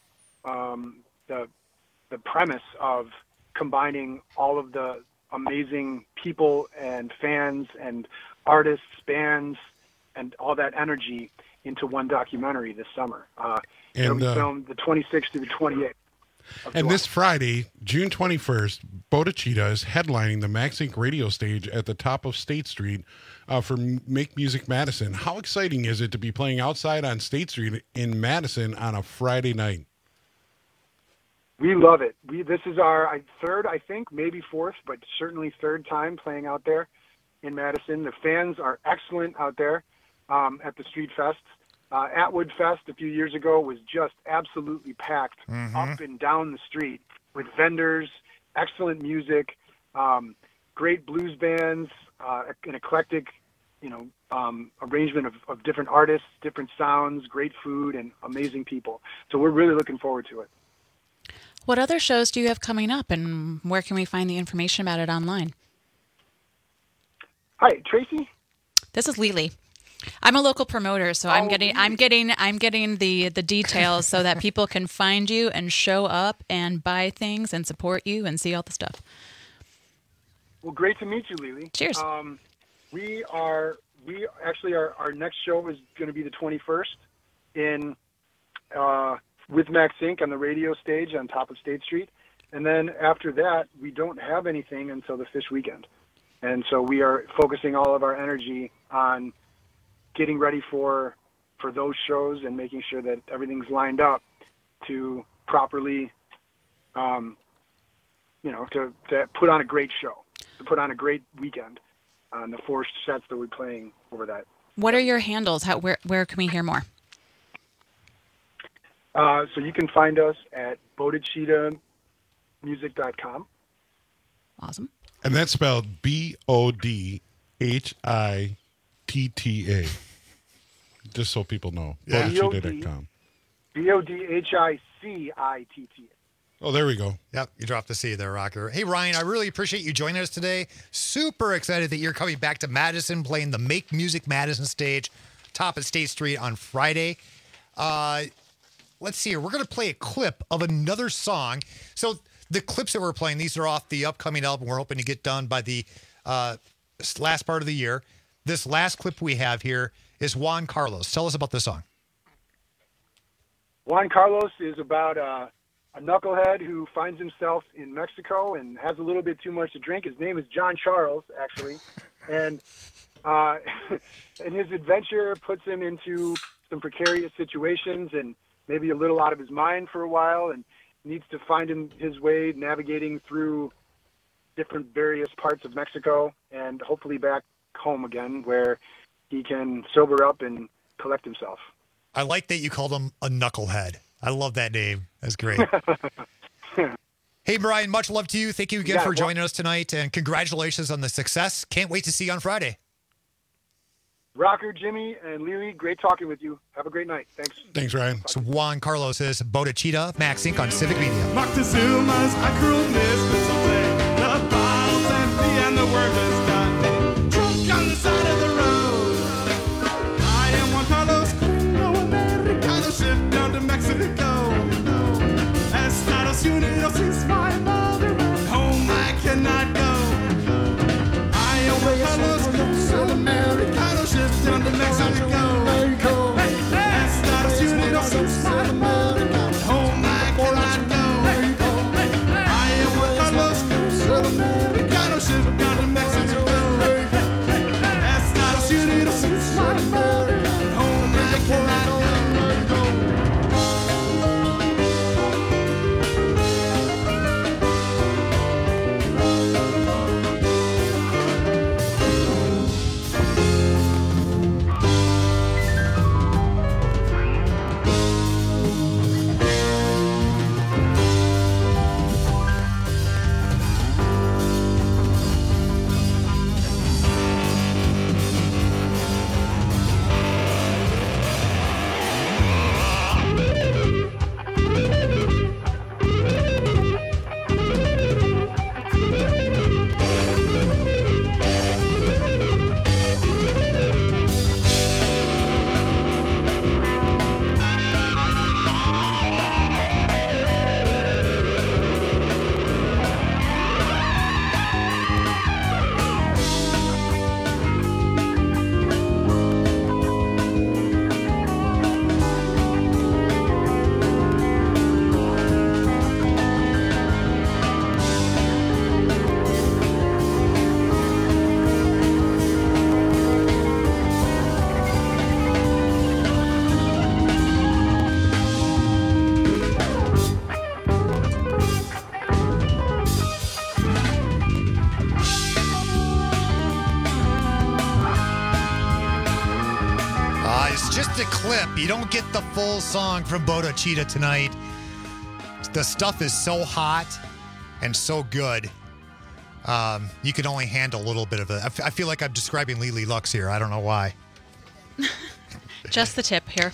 Speaker 16: premise of combining all of the amazing people and fans and artists, bands, and all that energy into one documentary this summer. It'll be filmed the 26th to the 28th.
Speaker 9: And this Friday, June 21st, Bodhicitta is headlining the Max Inc. radio stage at the top of State Street for Make Music Madison. How exciting is it to be playing outside on State Street in Madison on a Friday night?
Speaker 16: We love it. This is our third, I think, maybe fourth, but certainly third time playing out there in Madison. The fans are excellent out there at the Street Fest. Atwood Fest a few years ago was just absolutely packed up and down the street with vendors, excellent music, great blues bands, an eclectic, arrangement of different artists, different sounds, great food, and amazing people. So we're really looking forward to it.
Speaker 10: What other shows do you have coming up, and where can we find the information about it online?
Speaker 16: Hi, Tracy.
Speaker 10: This is Lily. I'm a local promoter, so I'm getting the details so that people can find you and show up and buy things and support you and see all the stuff.
Speaker 16: Well, great to meet you, Lily.
Speaker 10: Cheers.
Speaker 16: Our next show is going to be the 21st in with Max Inc. on the radio stage on top of State Street, and then after that we don't have anything until the Phish weekend, and so we are focusing all of our energy on getting ready for those shows and making sure that everything's lined up to properly, to put on a great show, to put on a great weekend on the 4 sets that we're playing over that.
Speaker 10: What are your handles? Where can we hear more?
Speaker 16: So you can find us at bodhicittamusic.com.
Speaker 10: Awesome.
Speaker 9: And that's spelled Bodhitta. Just so people know.
Speaker 16: Yeah.
Speaker 9: Bodhicitta.com.
Speaker 16: Bodhicitta.
Speaker 9: Oh, there we go.
Speaker 1: Yep, you dropped the C there, Rocker. Hey, Ryan, I really appreciate you joining us today. Super excited that you're coming back to Madison, playing the Make Music Madison stage, top of State Street on Friday. Let's see here. We're going to play a clip of another song. So the clips that we're playing, these are off the upcoming album we're hoping to get done by the last part of the year. This last clip we have here is Juan Carlos. Tell us about this song.
Speaker 16: Juan Carlos is about a knucklehead who finds himself in Mexico and has a little bit too much to drink. His name is John Charles, actually. And his adventure puts him into some precarious situations and maybe a little out of his mind for a while, and needs to find his way navigating through different various parts of Mexico and hopefully back home again where he can sober up and collect himself.
Speaker 1: I like that you called him a knucklehead. I love that name. That's great. Hey, Brian, much love to you. Thank you again for joining us tonight, and congratulations on the success. Can't wait to see you on Friday.
Speaker 16: Rocker, Jimmy, and Lily, great talking with you. Have a great night. Thanks.
Speaker 9: Thanks, Ryan.
Speaker 1: So Juan Carlos is Bodachita, Max Inc. on Civic Media.
Speaker 17: Moctezuma's a cruel mistress all day. The bottle's empty and the workers got drunk on the side of the road. I am Juan Carlos, gringo americano, shipped down to Mexico. Estados Unidos is my mother. Home I cannot go. I am Juan Carlos, gringo americano, shipped down to Mexico. Estados Unidos is my mother. Home I cannot go. I am Juan Carlos, gringo americano, shipped down to Mexico. Estados Unidos is my mother. Home I cannot go.
Speaker 1: It's just a clip. You don't get the full song from Bodachita tonight. The stuff is so hot and so good. You can only handle a little bit of it. I feel like I'm describing Lily Lux here. I don't know why.
Speaker 10: Just the tip here.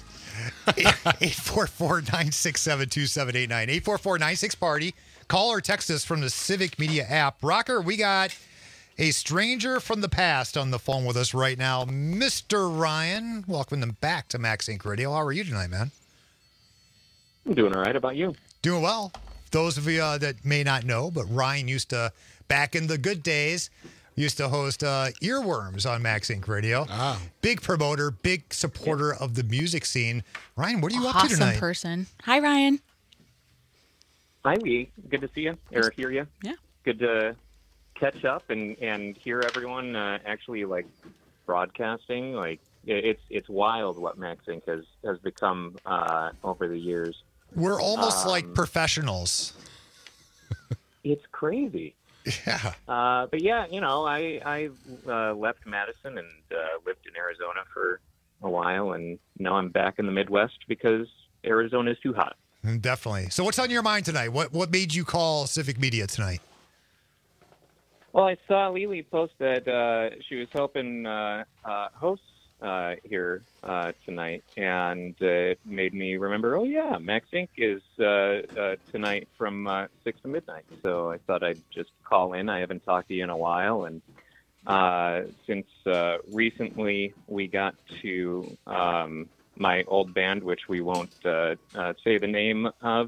Speaker 1: 844-967-2789. 844-96-PARTY. Call or text us from the Civic Media app. Rocker, we got a stranger from the past on the phone with us right now. Mr. Ryan, welcome them back to Max Inc. Radio. How are you tonight, man?
Speaker 18: I'm doing all right. How about you?
Speaker 1: Doing well. Those of you that may not know, but Ryan used to, back in the good days, used to host Earworms on Max Inc. Radio.
Speaker 9: Ah.
Speaker 1: Big promoter, big supporter of the music scene. Ryan, what are you up to tonight?
Speaker 10: Awesome person. Hi, Ryan.
Speaker 18: Hi, Lee. Good to see you or hear you.
Speaker 10: Yeah.
Speaker 18: Good to catch up and hear everyone actually like broadcasting. Like it's wild what Max Inc. has become over the years.
Speaker 1: We're almost like professionals.
Speaker 18: It's crazy.
Speaker 1: Yeah.
Speaker 18: But yeah, you know, I left Madison and lived in Arizona for a while, and now I'm back in the Midwest because Arizona is too hot.
Speaker 1: Definitely. So what's on your mind tonight? What made you call Civic Media tonight?
Speaker 18: Well, I saw Lily post that she was helping hosts here tonight, and it made me remember, oh, yeah, Max Inc. is tonight from 6 to midnight. So I thought I'd just call in. I haven't talked to you in a while, and since recently we got to my old band, which we won't say the name of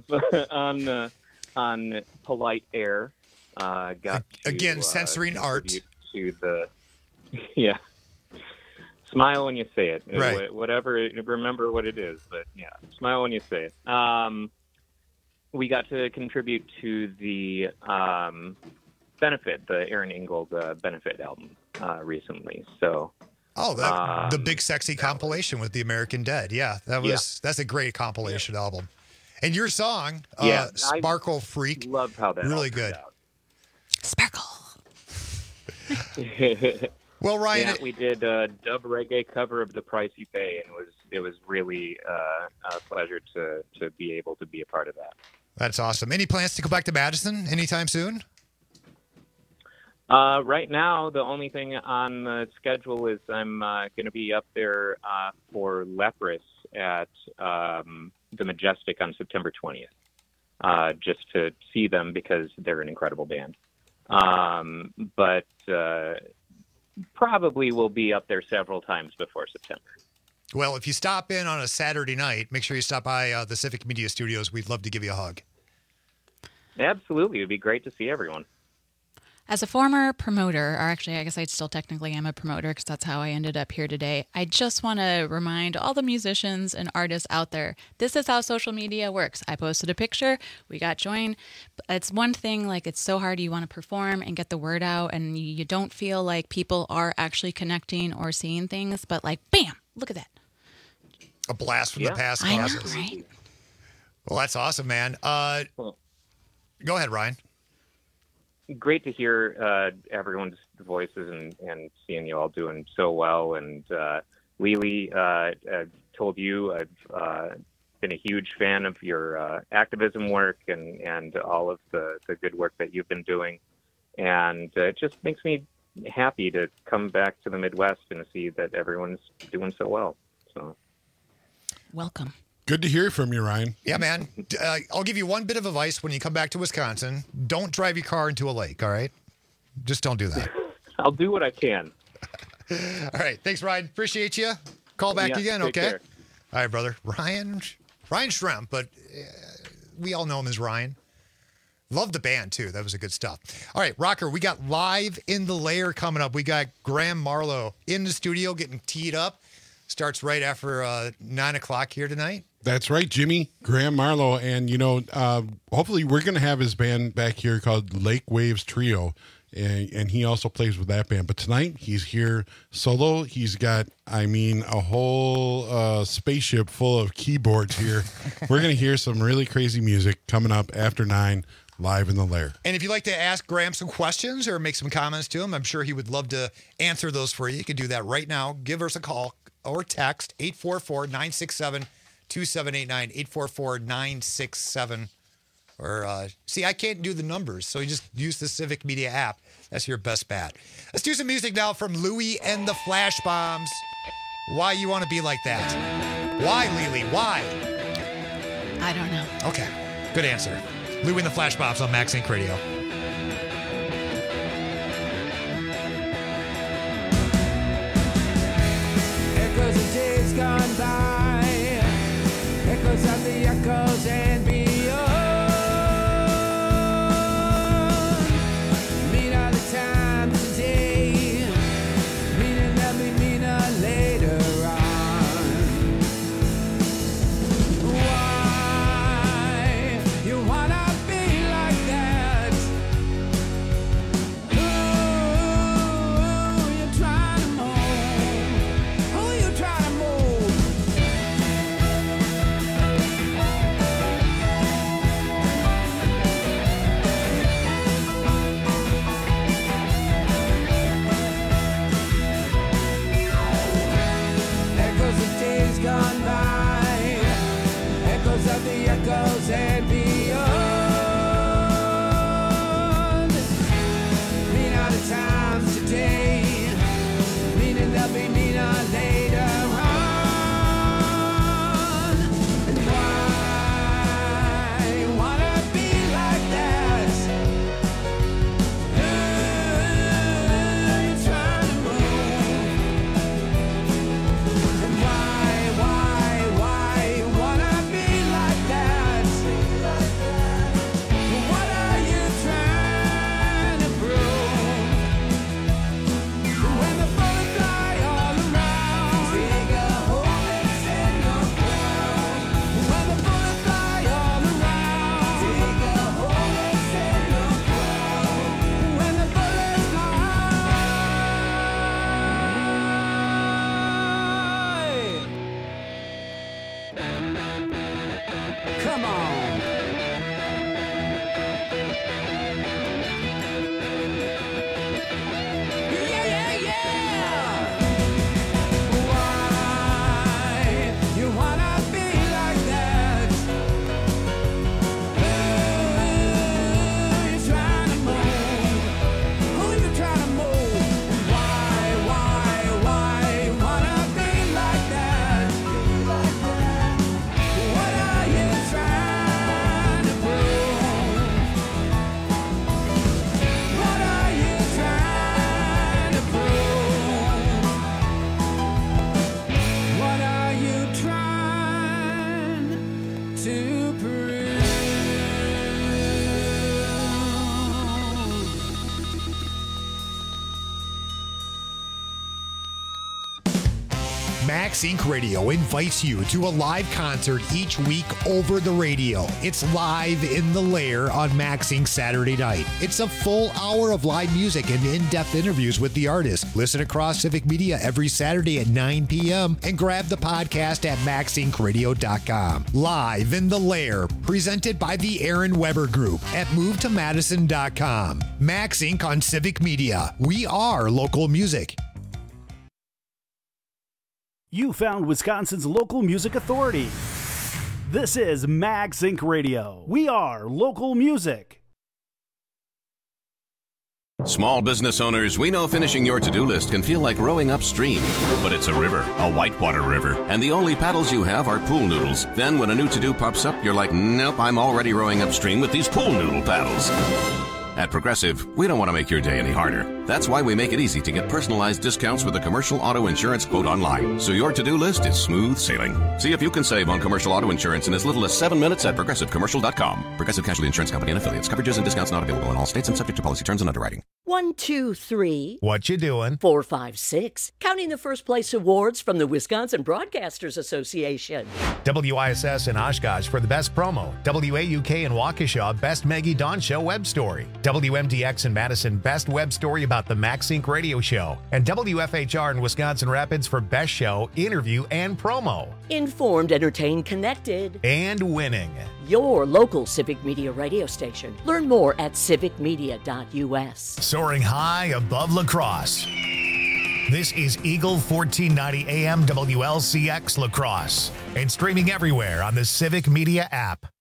Speaker 18: on polite air, got to,
Speaker 1: again censoring art
Speaker 18: to the yeah. Smile when you say it.
Speaker 1: Right.
Speaker 18: Whatever. Remember what it is, but yeah, smile when you say it. We got to contribute to the benefit, the Aaron Ingold benefit album recently. So.
Speaker 1: Oh, the Big Sexy compilation with the American Dead. Yeah, that's a great compilation album. And your song, Sparkle Freak,
Speaker 18: loved how that
Speaker 1: really good.
Speaker 10: Sparkle.
Speaker 1: Well, Ryan,
Speaker 18: we did a dub reggae cover of "The Price You Pay," and it was really a pleasure to be able to be a part of that.
Speaker 1: That's awesome. Any plans to go back to Madison anytime soon?
Speaker 18: Right now, the only thing on the schedule is I'm going to be up there for Leprous at the Majestic on September 20th, just to see them because they're an incredible band. But probably will be up there several times before September.
Speaker 1: Well, if you stop in on a Saturday night, make sure you stop by the Civic Media Studios. We'd love to give you a hug.
Speaker 18: Absolutely. It would be great to see everyone.
Speaker 10: As a former promoter, or actually, I guess I still technically am a promoter because that's how I ended up here today. I just want to remind all the musicians and artists out there, this is how social media works. I posted a picture, we got joined. It's one thing, like it's so hard. You want to perform and get the word out, and you don't feel like people are actually connecting or seeing things, but like, bam, look at that.
Speaker 1: A blast from the past
Speaker 10: I know,
Speaker 1: causes.
Speaker 10: right?
Speaker 1: Well, that's awesome, man. Go ahead, Ryan.
Speaker 18: Great to hear everyone's voices and seeing you all doing so well. And Lily, I've told you I've been a huge fan of your activism work and all of the good work that you've been doing. And it just makes me happy to come back to the Midwest and see that everyone's doing so well. So,
Speaker 10: welcome.
Speaker 9: Good to hear from you, Ryan.
Speaker 1: Yeah, man. I'll give you one bit of advice when you come back to Wisconsin. Don't drive your car into a lake, all right? Just don't do that.
Speaker 18: I'll do what I can.
Speaker 1: All right. Thanks, Ryan. Appreciate you. Call back
Speaker 18: Yeah,
Speaker 1: again,
Speaker 18: take
Speaker 1: okay?
Speaker 18: care.
Speaker 1: All right, brother. Ryan Schremp, but we all know him as Ryan. Love the band, too. That was a good stuff. All right, Rocker, we got Live in the Lair coming up. We got Graham Marlowe in the studio getting teed up. Starts right after 9 o'clock here tonight.
Speaker 9: That's right, Jimmy, Graham Marlowe. And, hopefully we're going to have his band back here called Lake Waves Trio. And he also plays with that band. But tonight he's here solo. He's got, a whole spaceship full of keyboards here. We're going to hear some really crazy music coming up after 9, Live in the Lair.
Speaker 1: And if you'd like to ask Graham some questions or make some comments to him, I'm sure he would love to answer those for you. You can do that right now. Give us a call or text 844-967-2789, 844-967. Or, see, I can't do the numbers, so you just use the Civic Media app. That's your best bet. Let's do some music now from Louie and the Flash Bombs. Why you want to be like that? Why, Lily? Why?
Speaker 10: I don't know.
Speaker 1: Okay, good answer. Louie and the Flash Bombs on Max Inc. Radio.
Speaker 17: Echoes of days gone by, echoes of the echoes and beyond. Mean are the times today, meaning they'll be meaner later on. Why you wanna be like that? Who you trying to mold? Who you trying to mold? Echoes of days gone by, echoes of the echoes and beyond. Mean are the times today, meaning they'll be meaner later on. And why you wanna be like that? Who you trying to move? And why you wanna be like that? What are you trying to prove? When the bullets fly all around, take a hold and stand your ground. When the bullets fly all around, take a hold and stand your ground. When the bullets fly. Come on. Why you wanna be like that? Who you trying to move? Who you trying
Speaker 1: Max Inc. Radio invites you to a live concert each week over the radio. It's Live in the Lair on Max Inc. Saturday night. It's a full hour of live music and in-depth interviews with the artist. Listen across Civic Media every Saturday at 9 p.m. and grab the podcast at maxincradio.com. Live in the Lair, presented by the Aaron Weber Group at movetomadison.com. Max Inc. on Civic Media. We are local music.
Speaker 11: You found Wisconsin's local music authority. This is Max Inc. Radio. We are local music.
Speaker 19: Small business owners, we know finishing your to-do list can feel like rowing upstream. But it's a river, a whitewater river, and the only paddles you have are pool noodles. Then when a new to-do pops up, you're like, nope, I'm already rowing upstream with these pool noodle paddles. At Progressive, we don't want to make your day any harder. That's why we make it easy to get personalized discounts with a commercial auto insurance quote online, so your to-do list is smooth sailing. See if you can save on commercial auto insurance in as little as 7 minutes at ProgressiveCommercial.com. Progressive Casualty Insurance Company and Affiliates. Coverages and discounts not available in all states and subject to policy terms and underwriting.
Speaker 20: 1, 2, 3.
Speaker 21: What you doing?
Speaker 20: 4, 5, 6. Counting the first place awards from the Wisconsin Broadcasters Association.
Speaker 21: WISS in Oshkosh for the best promo. WAUK in Waukesha, best Maggie Dawn Show web story. WMDX in Madison, best web story about the Max Inc. radio show. And WFHR in Wisconsin Rapids for best show, interview, and promo.
Speaker 20: Informed, entertained, connected.
Speaker 21: And winning.
Speaker 20: Your local Civic Media radio station. Learn more at civicmedia.us.
Speaker 21: Soaring high above La Crosse. This is Eagle 1490 AM WLCX La Crosse. And streaming everywhere on the Civic Media app.